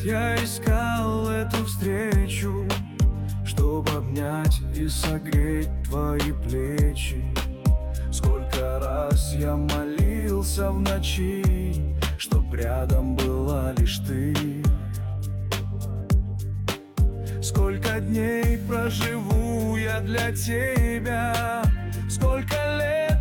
я искал эту встречу, чтоб обнять и согреть твои плечи. Сколько раз я молился в ночи, чтоб рядом была лишь ты. Сколько дней проживу я для тебя, сколько лет